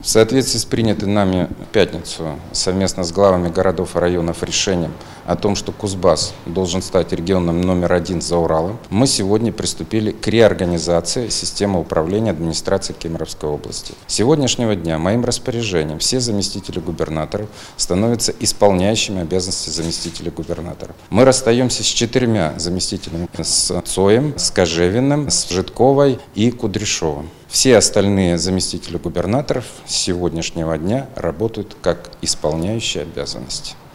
В соответствии с принятым нами в пятницу совместно с главами городов и районов решением о том, что Кузбасс должен стать регионом номер 1 за Уралом, мы сегодня приступили к реорганизации системы управления администрации Кемеровской области. С сегодняшнего дня моим распоряжением все заместители губернаторов становятся исполняющими обязанности заместителей губернаторов. Мы расстаемся с 4 заместителями: с Цоем, с Кожевиным, с Житковой и Кудряшовым. Все остальные заместители губернаторов с сегодняшнего дня работают как исполняющие обязанности.